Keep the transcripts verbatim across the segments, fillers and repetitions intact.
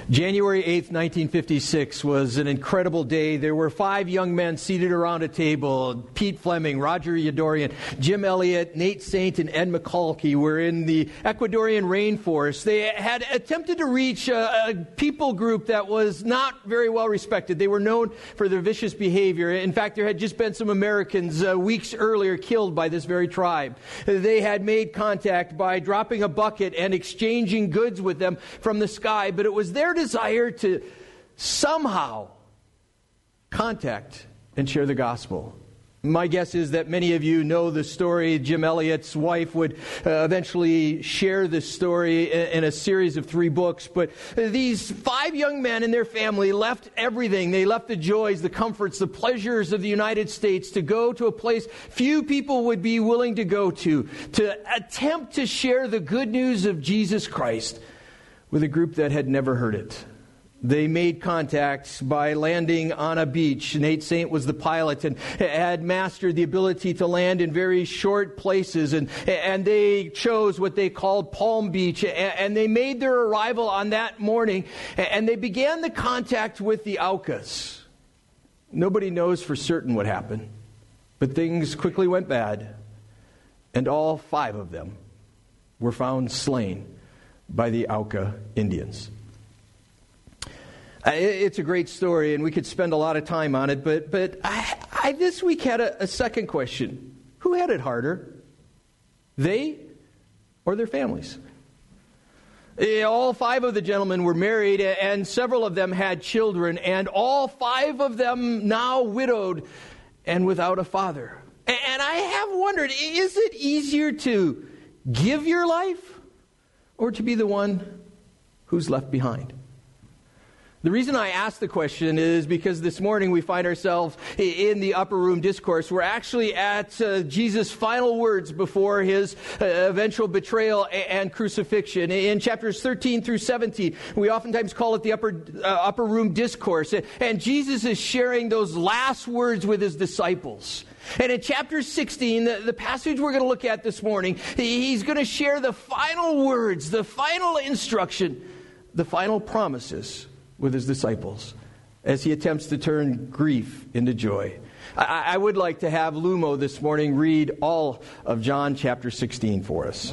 January eighth, nineteen fifty-six was an incredible day. There were five young men seated around a table. Pete Fleming, Roger Yadorian, Jim Elliott, Nate Saint, and Ed McCulkey were in the Ecuadorian rainforest. They had attempted to reach a, a people group that was not very well respected. They were known for their vicious behavior. In fact, there had just been some Americans uh, weeks earlier killed by this very tribe. They had made contact by dropping a bucket and exchanging goods with them from the sky, but it was their desire to somehow contact and share the gospel. My guess is that many of you know the story. Jim Elliott's wife would uh, eventually share this story in, in a series of three books. But these five young men and their family left everything. They left the joys, the comforts, the pleasures of the United States to go to a place few people would be willing to go to, to attempt to share the good news of Jesus Christ with a group that had never heard it. They made contact by landing on a beach. Nate Saint was the pilot and had mastered the ability to land in very short places. And, and they chose what they called Palm Beach. And they made their arrival on that morning. And they began the contact with the Aucas. Nobody knows for certain what happened. But things quickly went bad. And all five of them were found slain by the Auca Indians. It's a great story, and we could spend a lot of time on it, but but I, I this week had a, a second question. Who had it harder? They or their families? All five of the gentlemen were married, and several of them had children, and all five of them now widowed and without a father. And I have wondered, is it easier to give your life or to be the one who's left behind? The reason I ask the question is because this morning we find ourselves in the upper room discourse. We're actually at uh, Jesus' final words before his uh, eventual betrayal and crucifixion. In chapters thirteen through seventeen, we oftentimes call it the upper uh, upper room discourse. And Jesus is sharing those last words with his disciples. And in chapter sixteen, the, the passage we're going to look at this morning, he's going to share the final words, the final instruction, the final promises with his disciples as he attempts to turn grief into joy. I, I would like to have Lumo this morning read all of John chapter sixteen for us.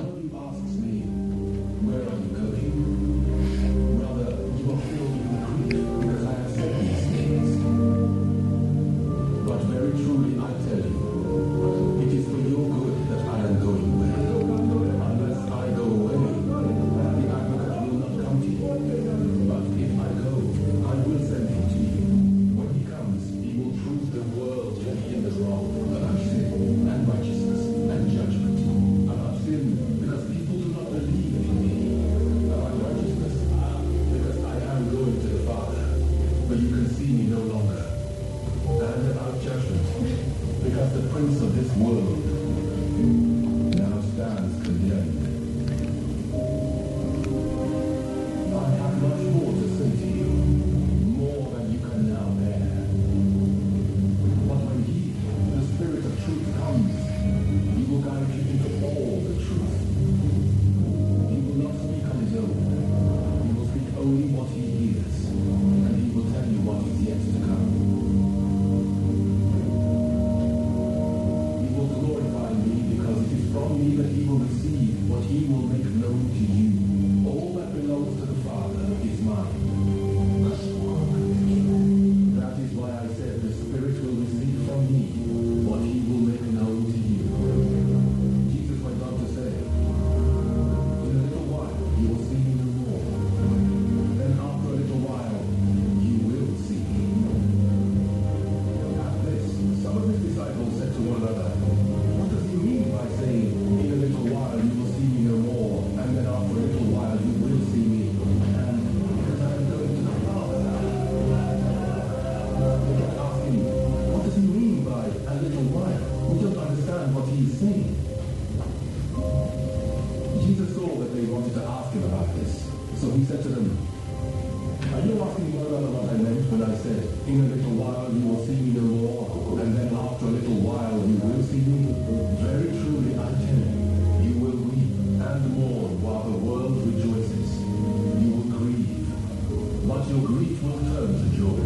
until grief will turn to joy.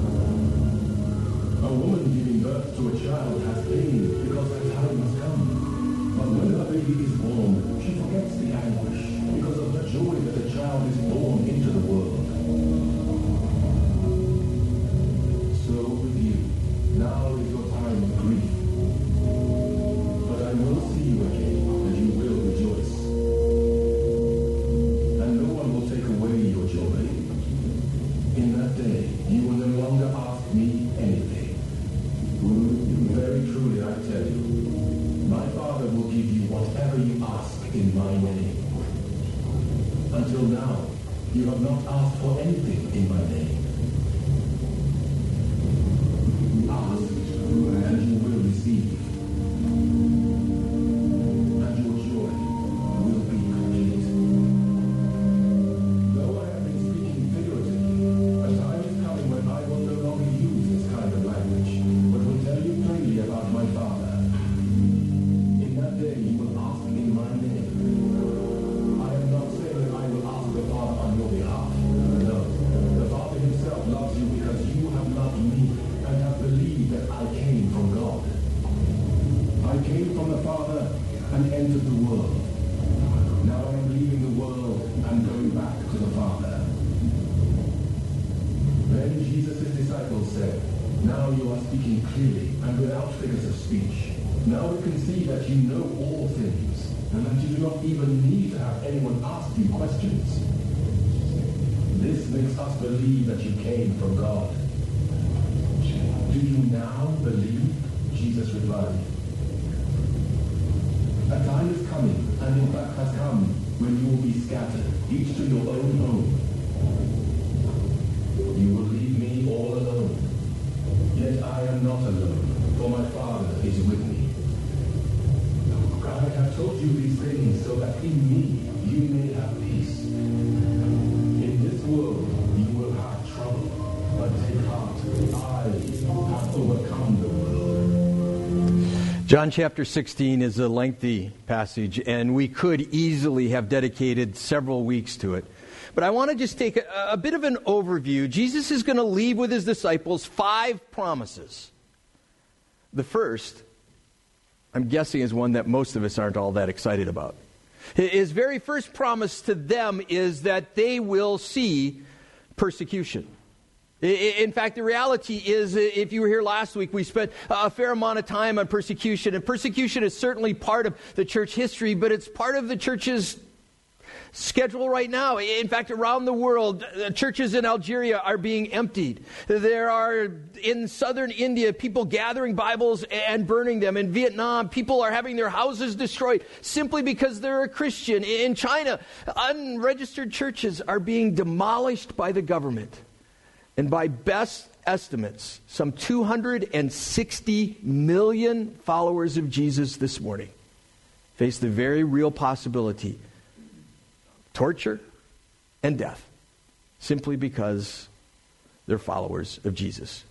A woman giving birth to a child has pain because her time has come. But when her baby is born, she forgets the anguish because of the joy that the child is born into the world. So with you, now is your time of grief. But I will see you again, and you will rejoice. And no one will take away your joy. In that day, you will no longer ask me anything. Very truly, I tell you, my Father will give you whatever you ask in my name. Until now, you have not asked for anything in my name. Ask, and you will receive. And your joy will be complete. Though I have been speaking figuratively, a time is coming when I will no longer use this kind of language, but will tell you plainly about my Father. In that day you will ask in my name. I am not saying that I will ask the Father on your behalf. No. The Father himself loves you because you have loved me and have believed that I came from God. I came from the Father and entered the world. Now I am leaving the world and going back to the Father. Then Jesus' disciples said, now you are speaking clearly and without figures of speech. Now we can see that you know all things, and that you do not even need to have anyone ask you questions. This makes us believe that you came from God. Do you now believe? Jesus replied. A time is coming, and in fact has come, when you will be scattered, each to your own home. You will leave me all alone. Yet I am not alone, for my Father is with me. I have told you these things so that in me you may have peace. In this world you will have trouble, but take heart, I have overcome the world. John chapter sixteen is a lengthy passage, and we could easily have dedicated several weeks to it. But I want to just take a, a bit of an overview. Jesus is going to leave with his disciples five promises. The first, I'm guessing, is one that most of us aren't all that excited about. His very first promise to them is that they will see persecution. In fact, the reality is, if you were here last week, we spent a fair amount of time on persecution. And persecution is certainly part of the church history, but it's part of the church's schedule right now. In fact, around the world, churches in Algeria are being emptied. There are, in southern India, people gathering Bibles and burning them. In Vietnam, people are having their houses destroyed simply because they're a Christian. In China, unregistered churches are being demolished by the government. And by best estimates, some two hundred sixty million followers of Jesus this morning face the very real possibility torture and death, simply because they're followers of Jesus.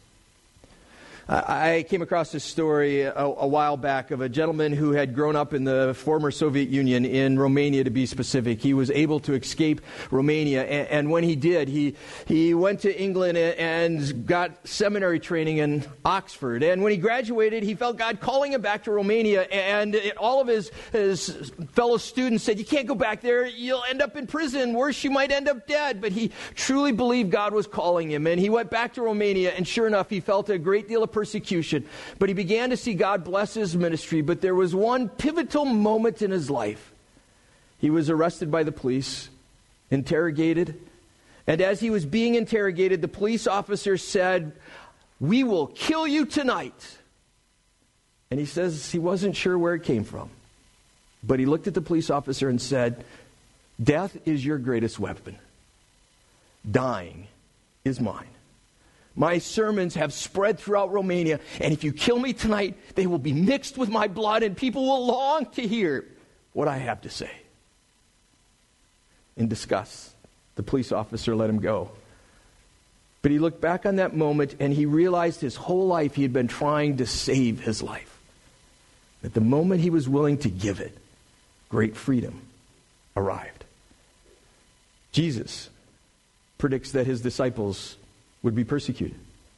I came across this story a, a while back of a gentleman who had grown up in the former Soviet Union, in Romania to be specific. He was able to escape Romania, and, and when he did, he he went to England and got seminary training in Oxford. And when he graduated, he felt God calling him back to Romania, and it, all of his, his fellow students said, you can't go back there, you'll end up in prison, worse, you might end up dead. But he truly believed God was calling him, and he went back to Romania, and sure enough, he felt a great deal of persecution, but he began to see God bless his ministry. But there was one pivotal moment in his life. He was arrested by the police, interrogated, and as he was being interrogated, the police officer said, "We will kill you tonight." And he says he wasn't sure where it came from, but he looked at the police officer and said, "Death is your greatest weapon. Dying is mine. My sermons have spread throughout Romania, and if you kill me tonight, they will be mixed with my blood, and people will long to hear what I have to say." In disgust, the police officer let him go. But he looked back on that moment, and he realized his whole life he had been trying to save his life. At the moment he was willing to give it, great freedom arrived. Jesus predicts that his disciples would be persecuted.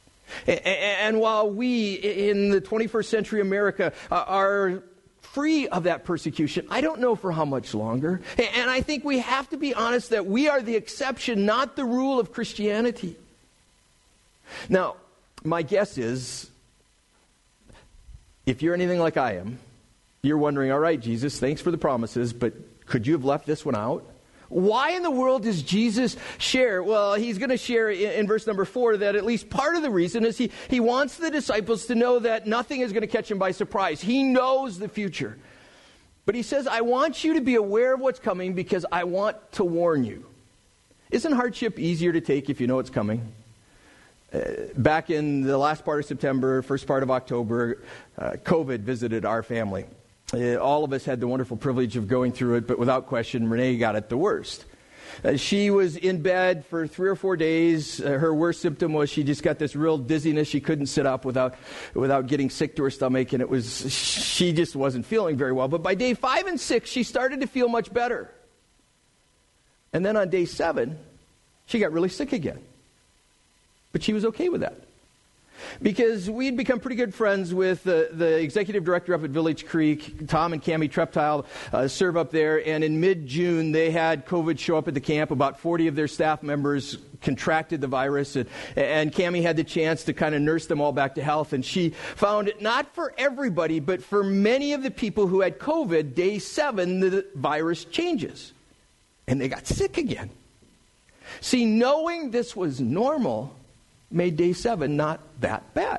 And while we in the twenty-first century America are free of that persecution, I don't know for how much longer. And I think we have to be honest that we are the exception, not the rule of Christianity. Now, my guess is, if you're anything like I am, you're wondering, all right, Jesus, thanks for the promises, but could you have left this one out? Why in the world does Jesus share? Well, he's going to share in, in verse number four that at least part of the reason is he, he wants the disciples to know that nothing is going to catch him by surprise. He knows the future. But he says, I want you to be aware of what's coming because I want to warn you. Isn't hardship easier to take if you know it's coming? Uh, back in the last part of September, first part of October, uh, COVID visited our family. Uh, all of us had the wonderful privilege of going through it, but without question, Renee got it the worst. Uh, she was in bed for three or four days. Uh, her worst symptom was she just got this real dizziness. She couldn't sit up without without getting sick to her stomach, and it was she just wasn't feeling very well. But by day five and six, she started to feel much better. And then on day seven, she got really sick again. But she was okay with that. Because we'd become pretty good friends with the, the executive director up at Village Creek. Tom and Cammie Treptile uh, serve up there. And in mid-June, they had COVID show up at the camp. About forty of their staff members contracted the virus. And, and Cammie had the chance to kind of nurse them all back to health. And she found it not for everybody, but for many of the people who had COVID, day seven, the virus changes. And they got sick again. See, knowing this was normal made day seven not that bad.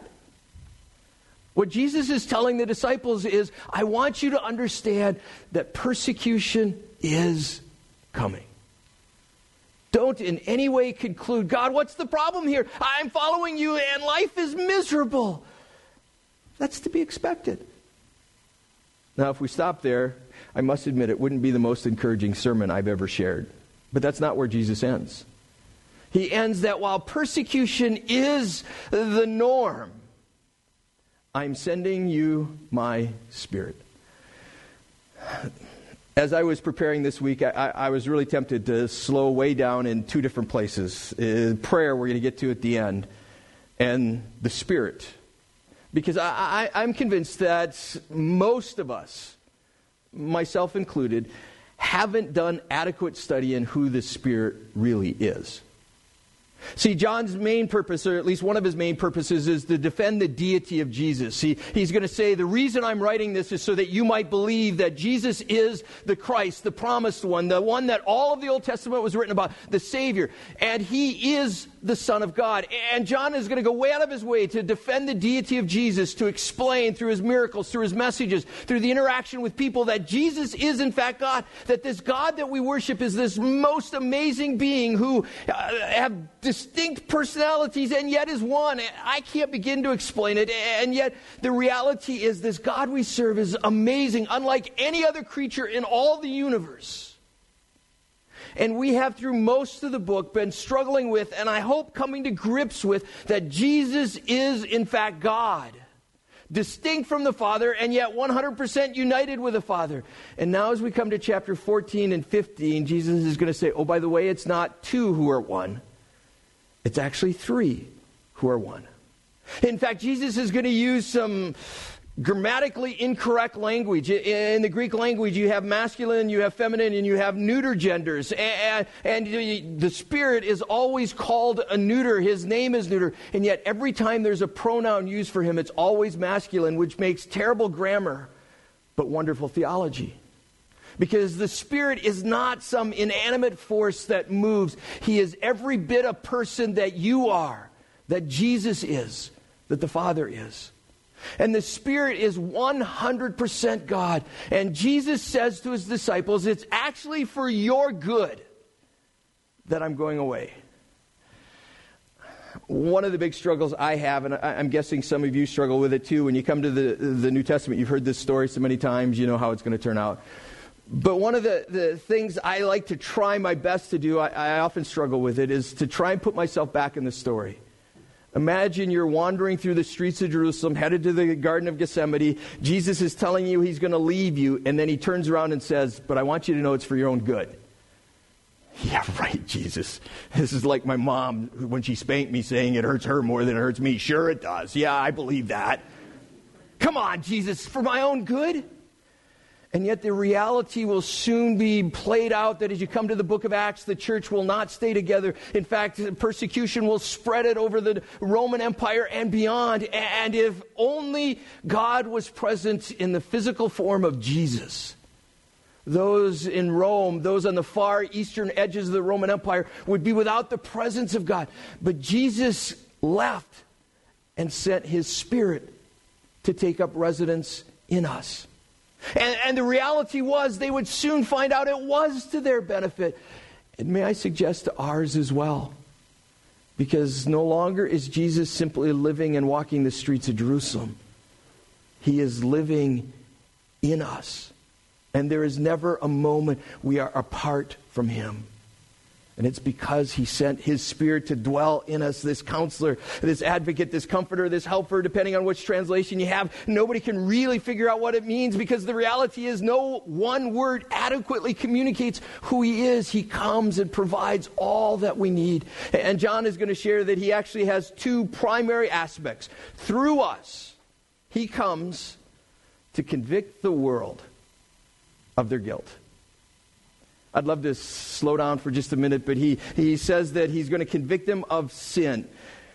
What Jesus is telling the disciples is, I want you to understand that persecution is coming. Don't in any way conclude, God, what's the problem here? I'm following you and life is miserable. That's to be expected. Now, if we stop there, I must admit it wouldn't be the most encouraging sermon I've ever shared. But that's not where Jesus ends. He ends that while persecution is the norm, I'm sending you my Spirit. As I was preparing this week, I, I was really tempted to slow way down in two different places. Uh, prayer, we're going to get to at the end, and the Spirit. Because I, I, I'm convinced that most of us, myself included, haven't done adequate study in who the Spirit really is. See, John's main purpose, or at least one of his main purposes, is to defend the deity of Jesus. He, he's going to say, the reason I'm writing this is so that you might believe that Jesus is the Christ, the promised one, the one that all of the Old Testament was written about, the Savior. And he is the Son of God. And John is going to go way out of his way to defend the deity of Jesus, to explain through his miracles, through his messages, through the interaction with people, that Jesus is in fact God, that this God that we worship is this most amazing being who uh, have distinct personalities and yet is one. I can't begin to explain it. And yet the reality is this God we serve is amazing, unlike any other creature in all the universe. And we have through most of the book been struggling with, and I hope coming to grips with, that Jesus is in fact God. Distinct from the Father and yet one hundred percent united with the Father. And now as we come to chapter fourteen and fifteen, Jesus is going to say, oh, by the way, it's not two who are one. It's actually three who are one. In fact, Jesus is going to use some grammatically incorrect language. In the Greek language, you have masculine, you have feminine, and you have neuter genders. And, and the Spirit is always called a neuter. His name is neuter. And yet every time there's a pronoun used for him, it's always masculine, which makes terrible grammar, but wonderful theology. Because the Spirit is not some inanimate force that moves. He is every bit a person that you are, that Jesus is, that the Father is. And the Spirit is one hundred percent God. And Jesus says to his disciples, it's actually for your good that I'm going away. One of the big struggles I have, and I'm guessing some of you struggle with it too, when you come to the, the New Testament, you've heard this story so many times, you know how it's going to turn out. But one of the, the things I like to try my best to do, I, I often struggle with it, is to try and put myself back in the story. Imagine you're wandering through the streets of Jerusalem, headed to the Garden of Gethsemane. Jesus is telling you he's going to leave you, and then he turns around and says, but I want you to know it's for your own good. Yeah, right, Jesus. This is like my mom when she spanked me saying it hurts her more than it hurts me. Sure it does. Yeah, I believe that. Come on, Jesus, for my own good. And yet the reality will soon be played out that as you come to the book of Acts, the church will not stay together. In fact, persecution will spread it over the Roman Empire and beyond. And if only God was present in the physical form of Jesus, those in Rome, those on the far eastern edges of the Roman Empire, would be without the presence of God. But Jesus left and sent his Spirit to take up residence in us. And, and the reality was they would soon find out it was to their benefit. And may I suggest to ours as well. Because no longer is Jesus simply living and walking the streets of Jerusalem. He is living in us. And there is never a moment we are apart from him. And it's because he sent his Spirit to dwell in us, this counselor, this advocate, this comforter, this helper, depending on which translation you have. Nobody can really figure out what it means because the reality is no one word adequately communicates who he is. He comes and provides all that we need. And John is going to share that he actually has two primary aspects. Through us, he comes to convict the world of their guilt. I'd love to slow down for just a minute, but he, he says that he's going to convict them of sin.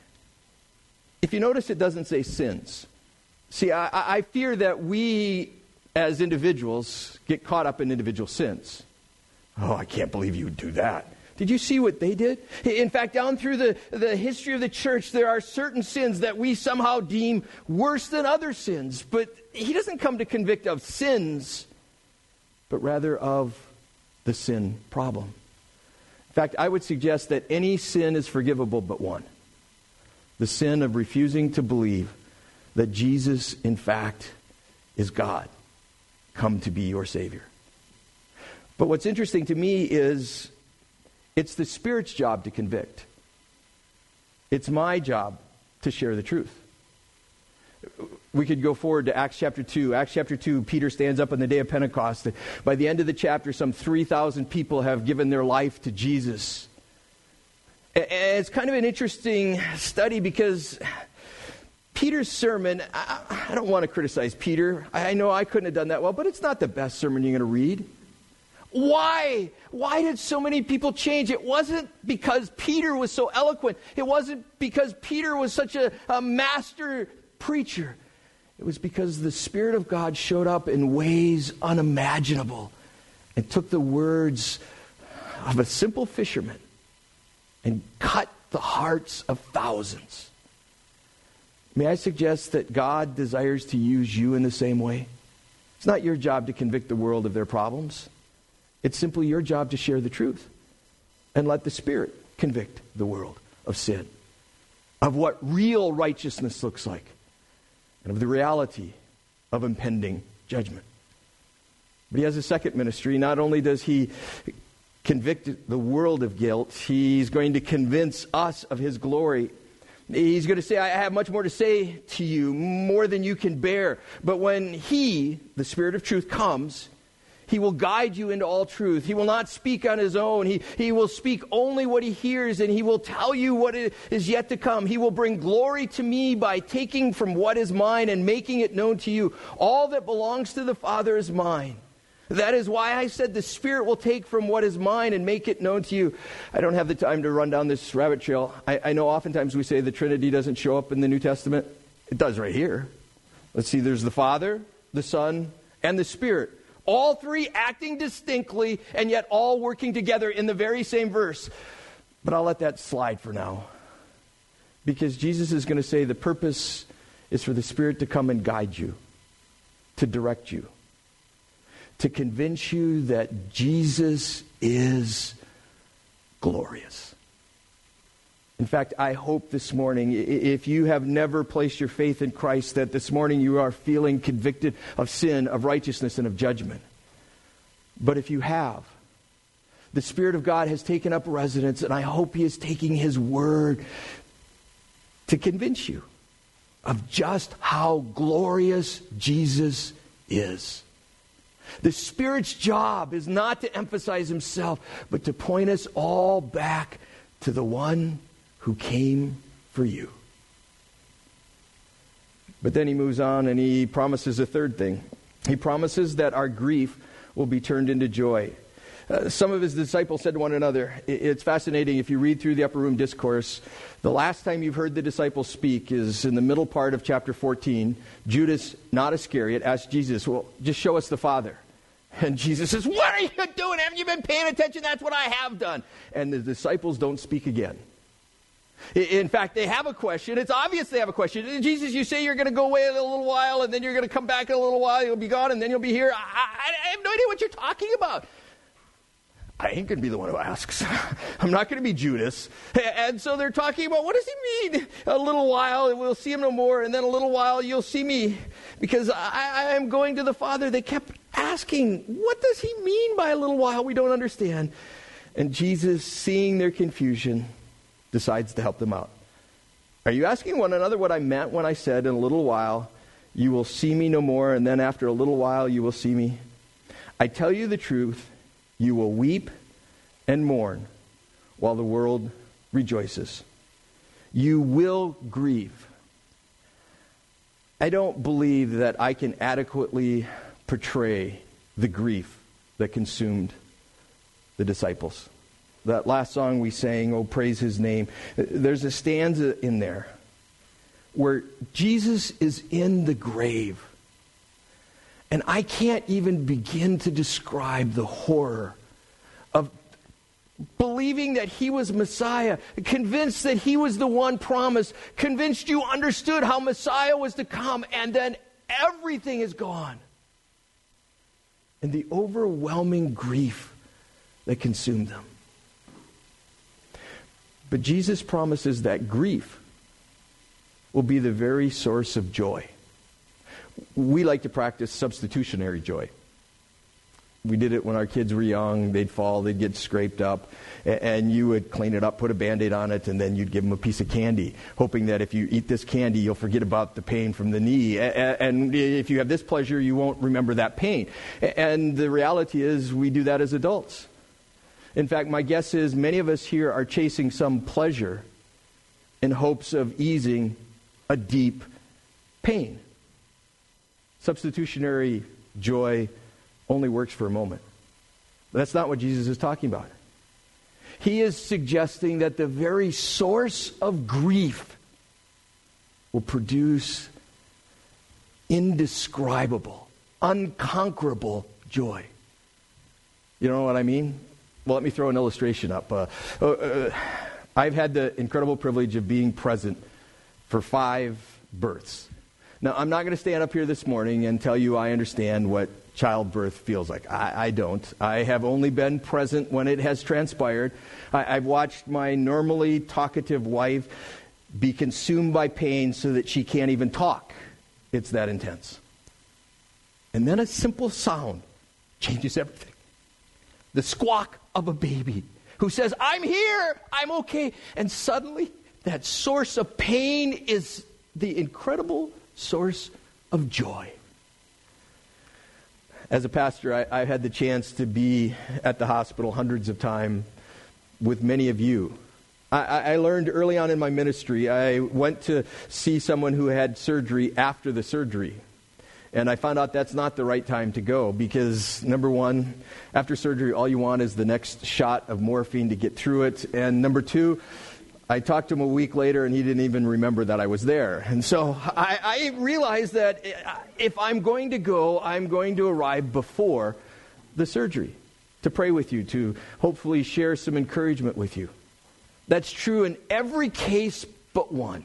If you notice, it doesn't say sins. See, I, I fear that we, as individuals, get caught up in individual sins. Oh, I can't believe you would do that. Did you see what they did? In fact, down through the, the history of the church, there are certain sins that we somehow deem worse than other sins. But he doesn't come to convict of sins, but rather of the sin problem. In fact, I would suggest that any sin is forgivable but one. The sin of refusing to believe that Jesus, in fact, is God, come to be your Savior. But what's interesting to me is it's the Spirit's job to convict. It's my job to share the truth. We could go forward to Acts chapter two. Acts chapter two, Peter stands up on the day of Pentecost. By the end of the chapter, some three thousand people have given their life to Jesus. And it's kind of an interesting study because Peter's sermon, I, I don't want to criticize Peter. I know I couldn't have done that well, but it's not the best sermon you're going to read. Why? Why did so many people change? It wasn't because Peter was so eloquent. It wasn't because Peter was such a, a master preacher. It was because the Spirit of God showed up in ways unimaginable and took the words of a simple fisherman and cut the hearts of thousands. May I suggest that God desires to use you in the same way? It's not your job to convict the world of their problems. It's simply your job to share the truth and let the Spirit convict the world of sin, of what real righteousness looks like, and of the reality of impending judgment. But he has a second ministry. Not only does he convict the world of guilt, he's going to convince us of his glory. He's going to say, I have much more to say to you, more than you can bear. But when he, the Spirit of truth, comes, he will guide you into all truth. He will not speak on his own. He, he will speak only what he hears, and he will tell you what is yet to come. He will bring glory to me by taking from what is mine and making it known to you. All that belongs to the Father is mine. That is why I said the Spirit will take from what is mine and make it known to you. I don't have the time to run down this rabbit trail. I, I know oftentimes we say the Trinity doesn't show up in the New Testament. It does right here. Let's see, there's the Father, the Son, and the Spirit. All three acting distinctly and yet all working together in the very same verse. But I'll let that slide for now. Because Jesus is going to say the purpose is for the Spirit to come and guide you, to direct you, to convince you that Jesus is glorious. In fact, I hope this morning, if you have never placed your faith in Christ, that this morning you are feeling convicted of sin, of righteousness, and of judgment. But if you have, the Spirit of God has taken up residence, and I hope He is taking His word to convince you of just how glorious Jesus is. The Spirit's job is not to emphasize himself, but to point us all back to the one who came for you. But then he moves on and he promises a third thing. He promises that our grief will be turned into joy. Uh, some of his disciples said to one another, it's fascinating if you read through the Upper Room Discourse, the last time you've heard the disciples speak is in the middle part of chapter fourteen. Judas, not Iscariot, asked Jesus, well, just show us the Father. And Jesus says, what are you doing? Haven't you been paying attention? That's what I have done. And the disciples don't speak again. In fact, they have a question. It's obvious they have a question. Jesus, you say you're going to go away in a little while, and then you're going to come back in a little while. You'll be gone, and then you'll be here. I, I, I have no idea what you're talking about. I ain't going to be the one who asks. I'm not going to be Judas. And so they're talking about, what does he mean? A little while, we'll see him no more, and then a little while, you'll see me, because I, I am going to the Father. They kept asking, what does he mean by a little while? We don't understand. And Jesus, seeing their confusion, decides to help them out. Are you asking one another what I meant when I said, in a little while, you will see me no more, and then after a little while, you will see me? I tell you the truth, you will weep and mourn while the world rejoices. You will grieve. I don't believe that I can adequately portray the grief that consumed the disciples. That last song we sang, Oh, Praise His Name, there's a stanza in there where Jesus is in the grave. And I can't even begin to describe the horror of believing that he was Messiah, convinced that he was the one promised, convinced you understood how Messiah was to come, and then everything is gone. And the overwhelming grief that consumed them. But Jesus promises that grief will be the very source of joy. We like to practice substitutionary joy. We did it when our kids were young. They'd fall, they'd get scraped up, and you would clean it up, put a Band-Aid on it, and then you'd give them a piece of candy, hoping that if you eat this candy, you'll forget about the pain from the knee. And if you have this pleasure, you won't remember that pain. And the reality is we do that as adults. In fact, my guess is many of us here are chasing some pleasure in hopes of easing a deep pain. Substitutionary joy only works for a moment. But that's not what Jesus is talking about. He is suggesting that the very source of grief will produce indescribable, unconquerable joy. You know what I mean? Well, let me throw an illustration up. Uh, uh, I've had the incredible privilege of being present for five births. Now, I'm not going to stand up here this morning and tell you I understand what childbirth feels like. I, I don't. I have only been present when it has transpired. I, I've watched my normally talkative wife be consumed by pain so that she can't even talk. It's that intense. And then a simple sound changes everything. The squawk of a baby who says, I'm here, I'm okay. And suddenly, that source of pain is the incredible source of joy. As a pastor, I, I've had the chance to be at the hospital hundreds of times with many of you. I, I learned early on in my ministry, I went to see someone who had surgery after the surgery. And I found out that's not the right time to go because, number one, after surgery, all you want is the next shot of morphine to get through it. And number two, I talked to him a week later, and he didn't even remember that I was there. And so I, I realized that if I'm going to go, I'm going to arrive before the surgery to pray with you, to hopefully share some encouragement with you. That's true in every case but one.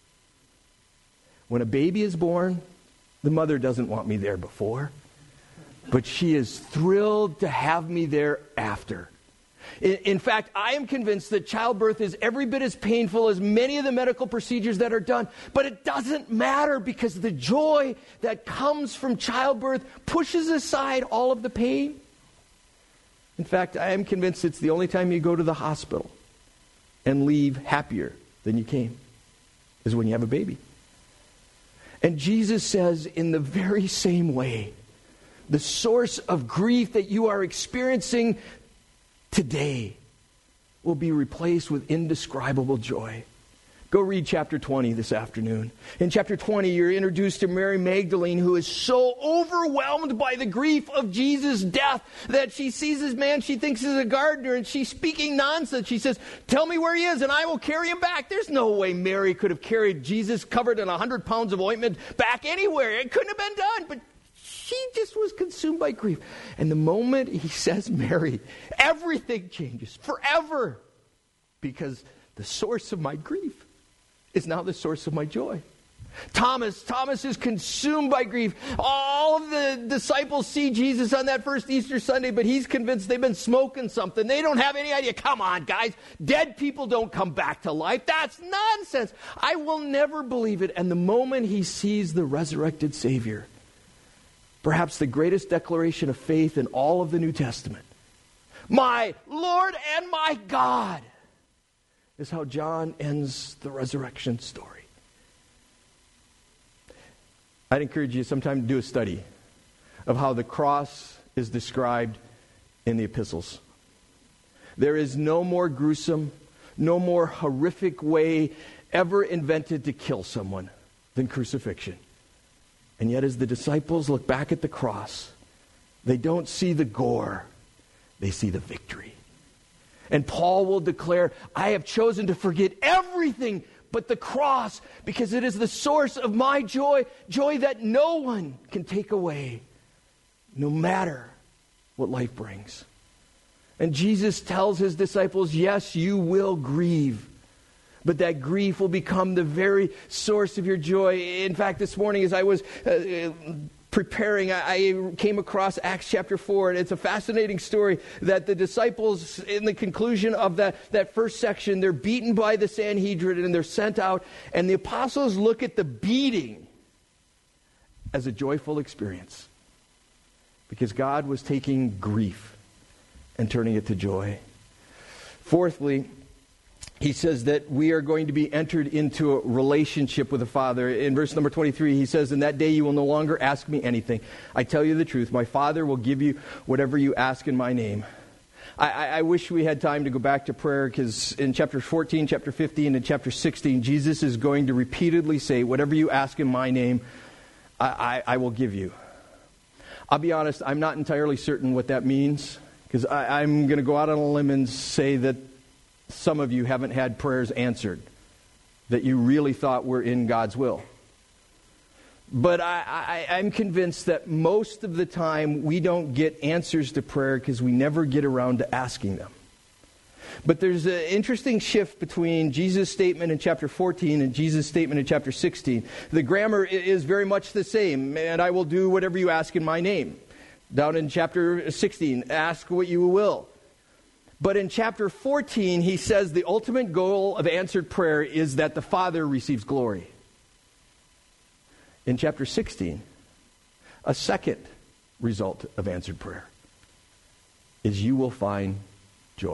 When a baby is born, the mother doesn't want me there before, but she is thrilled to have me there after. In, in fact, I am convinced that childbirth is every bit as painful as many of the medical procedures that are done, but it doesn't matter because the joy that comes from childbirth pushes aside all of the pain. In fact, I am convinced it's the only time you go to the hospital and leave happier than you came, is when you have a baby. And Jesus says, in the very same way, the source of grief that you are experiencing today will be replaced with indescribable joy. Go read chapter twenty this afternoon. In chapter twenty, you're introduced to Mary Magdalene, who is so overwhelmed by the grief of Jesus' death that she sees this man she thinks is a gardener, and she's speaking nonsense. She says, tell me where he is and I will carry him back. There's no way Mary could have carried Jesus covered in one hundred pounds of ointment back anywhere. It couldn't have been done, but she just was consumed by grief. And the moment he says Mary, everything changes forever, because the source of my grief is now the source of my joy. Thomas, Thomas is consumed by grief. All of the disciples see Jesus on that first Easter Sunday, but he's convinced they've been smoking something. They don't have any idea. Come on, guys. Dead people don't come back to life. That's nonsense. I will never believe it. And the moment he sees the resurrected Savior, perhaps the greatest declaration of faith in all of the New Testament, my Lord and my God, is how John ends the resurrection story. I'd encourage you sometime to do a study of how the cross is described in the epistles. There is no more gruesome, no more horrific way ever invented to kill someone than crucifixion. And yet as the disciples look back at the cross, they don't see the gore, they see the victory. And Paul will declare, I have chosen to forget everything but the cross, because it is the source of my joy, joy that no one can take away, no matter what life brings. And Jesus tells his disciples, yes, you will grieve, but that grief will become the very source of your joy. In fact, this morning as I was uh, preparing, I came across Acts chapter four, and it's a fascinating story that the disciples, in the conclusion of that, that first section, they're beaten by the Sanhedrin and they're sent out, and the apostles look at the beating as a joyful experience, because God was taking grief and turning it to joy. Fourthly, he says that we are going to be entered into a relationship with the Father. In verse number twenty-three, he says, in that day you will no longer ask me anything. I tell you the truth. My Father will give you whatever you ask in my name. I, I, I wish we had time to go back to prayer, because in chapter fourteen, chapter fifteen, and chapter sixteen, Jesus is going to repeatedly say, whatever you ask in my name, I, I, I will give you. I'll be honest, I'm not entirely certain what that means, because I'm going to go out on a limb and say that some of you haven't had prayers answered that you really thought were in God's will. But I, I, I'm convinced that most of the time we don't get answers to prayer because we never get around to asking them. But there's an interesting shift between Jesus' statement in chapter fourteen and Jesus' statement in chapter sixteen. The grammar is very much the same. And I will do whatever you ask in my name. Down in chapter sixteen, ask what you will. But in chapter fourteen, he says the ultimate goal of answered prayer is that the Father receives glory. In chapter sixteen, a second result of answered prayer is you will find joy.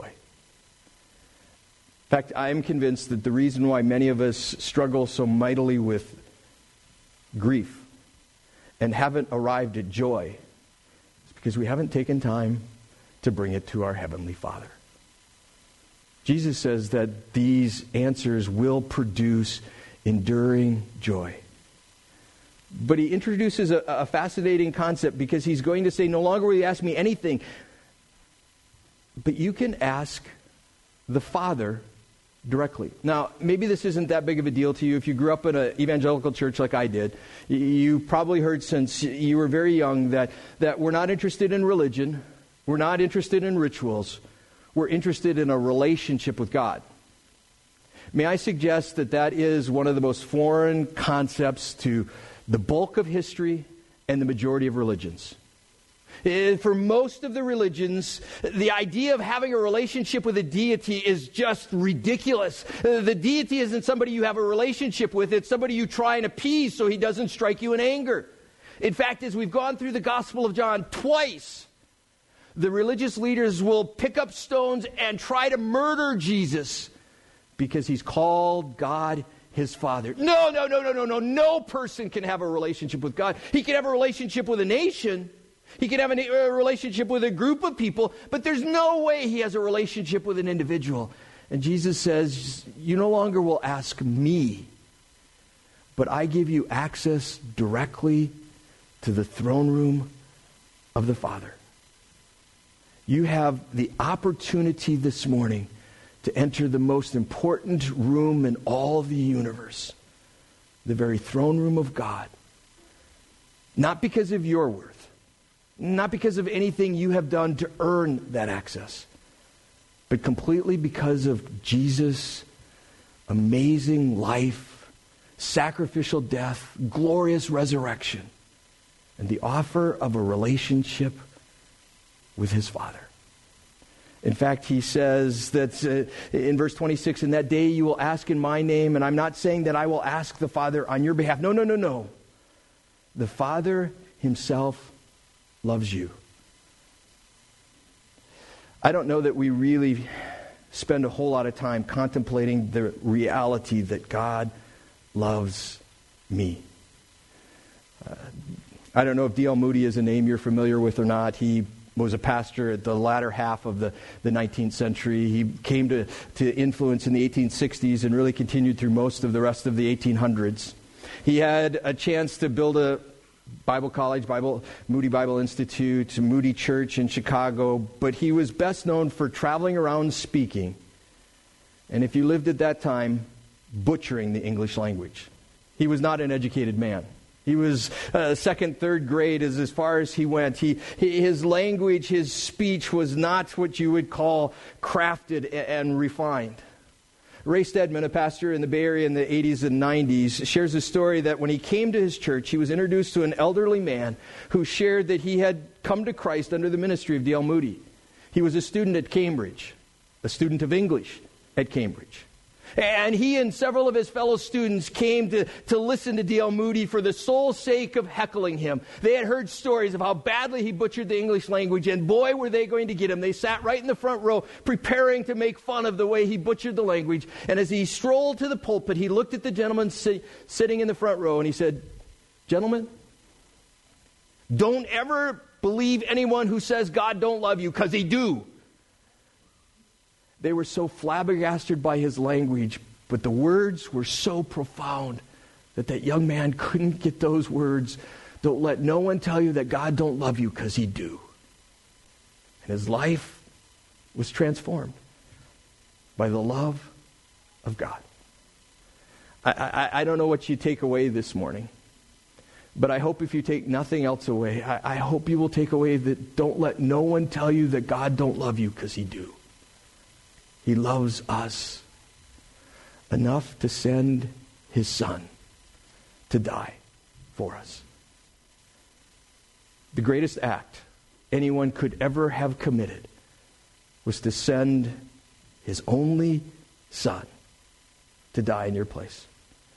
In fact, I am convinced that the reason why many of us struggle so mightily with grief and haven't arrived at joy is because we haven't taken time to bring it to our Heavenly Father. Jesus says that these answers will produce enduring joy. But he introduces a, a fascinating concept, because he's going to say, no longer will you ask me anything, but you can ask the Father directly. Now, maybe this isn't that big of a deal to you. If you grew up in an evangelical church like I did, you probably heard since you were very young that, that we're not interested in religion. We're not interested in rituals. We're interested in a relationship with God. May I suggest that that is one of the most foreign concepts to the bulk of history and the majority of religions. For most of the religions, the idea of having a relationship with a deity is just ridiculous. The deity isn't somebody you have a relationship with. It's somebody you try and appease so he doesn't strike you in anger. In fact, as we've gone through the Gospel of John twice, the religious leaders will pick up stones and try to murder Jesus because he's called God his Father. No, no, no, no, no, no. No person can have a relationship with God. He can have a relationship with a nation. He can have a relationship with a group of people, but there's no way he has a relationship with an individual. And Jesus says, you no longer will ask me, but I give you access directly to the throne room of the Father. You have the opportunity this morning to enter the most important room in all of the universe, the very throne room of God. Not because of your worth, not because of anything you have done to earn that access, but completely because of Jesus' amazing life, sacrificial death, glorious resurrection, and the offer of a relationship with his Father. In fact, he says that uh, in verse twenty-six, in that day you will ask in my name, and I'm not saying that I will ask the Father on your behalf. No, no, no, no. The Father himself loves you. I don't know that we really spend a whole lot of time contemplating the reality that God loves me. Uh, I don't know if D L Moody is a name you're familiar with or not. He was a pastor at the latter half of the, the nineteenth century. He came to, to influence in the eighteen sixties and really continued through most of the rest of the eighteen hundreds. He had a chance to build a Bible college, Bible Moody Bible Institute, Moody Church in Chicago, but he was best known for traveling around speaking, and if you lived at that time, butchering the English language. He was not an educated man. He was uh, second, third grade as, as far as he went. He, he, his language, his speech was not what you would call crafted and, and refined. Ray Stedman, a pastor in the Bay Area in the eighties and nineties, shares a story that when he came to his church, he was introduced to an elderly man who shared that he had come to Christ under the ministry of D L Moody. He was a student at Cambridge, a student of English at Cambridge. And he and several of his fellow students came to, to listen to D L Moody for the sole sake of heckling him. They had heard stories of how badly he butchered the English language, and boy, were they going to get him. They sat right in the front row preparing to make fun of the way he butchered the language. And as he strolled to the pulpit, he looked at the gentleman si- sitting in the front row and he said, "Gentlemen, don't ever believe anyone who says God don't love you, because he do." They were so flabbergasted by his language, but the words were so profound that that young man couldn't get those words. Don't let no one tell you that God don't love you, because he do. And his life was transformed by the love of God. I, I, I don't know what you take away this morning, but I hope if you take nothing else away, I, I hope you will take away that don't let no one tell you that God don't love you, because he do. He loves us enough to send his Son to die for us. The greatest act anyone could ever have committed was to send his only Son to die in your place.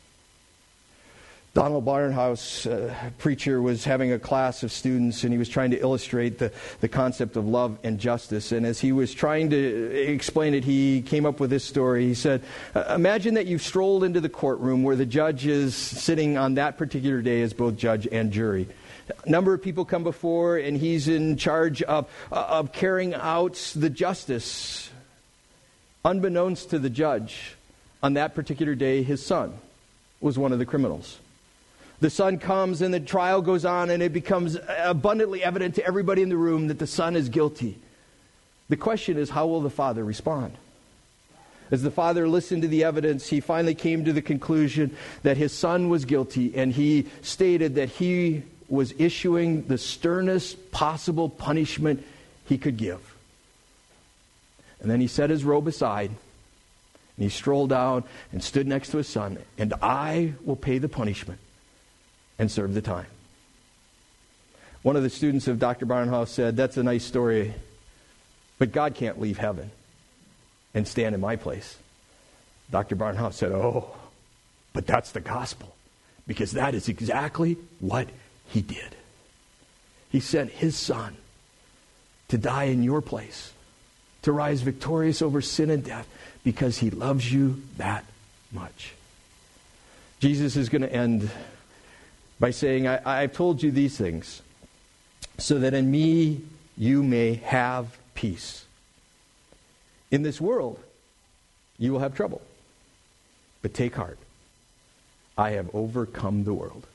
Donald Barnhouse, a uh, preacher, was having a class of students, and he was trying to illustrate the, the concept of love and justice. And as he was trying to explain it, he came up with this story. He said, imagine that you've strolled into the courtroom where the judge is sitting on that particular day as both judge and jury. A number of people come before, and he's in charge of, of carrying out the justice. Unbeknownst to the judge, on that particular day, his son was one of the criminals. The son comes and the trial goes on, and it becomes abundantly evident to everybody in the room that the son is guilty. The question is, how will the father respond? As the father listened to the evidence, he finally came to the conclusion that his son was guilty, and he stated that he was issuing the sternest possible punishment he could give. And then he set his robe aside, and he strolled down and stood next to his son, and I will pay the punishment and serve the time. One of the students of Doctor Barnhouse said, that's a nice story, but God can't leave heaven and stand in my place. Doctor Barnhouse said, oh, but that's the gospel, because that is exactly what he did. He sent his son to die in your place, to rise victorious over sin and death, because he loves you that much. Jesus is going to end by saying, I, I've told you these things so that in me you may have peace. In this world, you will have trouble. But take heart. I have overcome the world.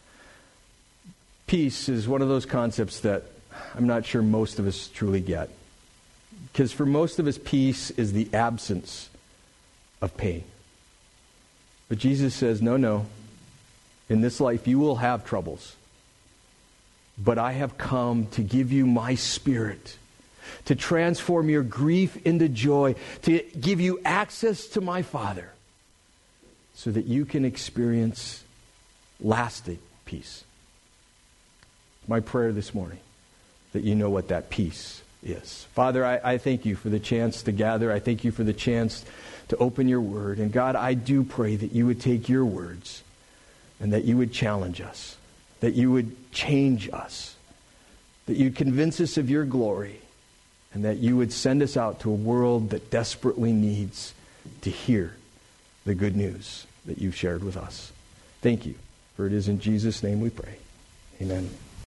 Peace is one of those concepts that I'm not sure most of us truly get. Because for most of us, peace is the absence of pain. But Jesus says, no, no. In this life, you will have troubles. But I have come to give you my Spirit, to transform your grief into joy, to give you access to my Father, so that you can experience lasting peace. My prayer this morning, that you know what that peace is. Father, I, I thank you for the chance to gather. I thank you for the chance to open your word. And God, I do pray that you would take your words and that you would challenge us, that you would change us, that you'd convince us of your glory, and that you would send us out to a world that desperately needs to hear the good news that you've shared with us. Thank you, for it is in Jesus' name we pray. Amen.